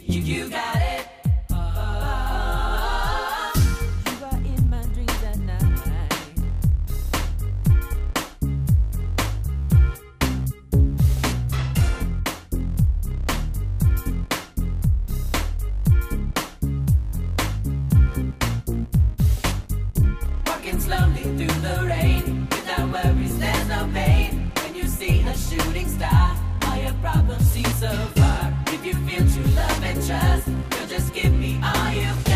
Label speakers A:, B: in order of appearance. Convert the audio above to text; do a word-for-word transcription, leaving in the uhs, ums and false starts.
A: You, you got it. Oh, you are in my dreams at night. Walking slowly through the rain, without worries, there's no pain. When you see a shooting star, all your problems seem so far. If you feel true love and trust, you'll just give me all you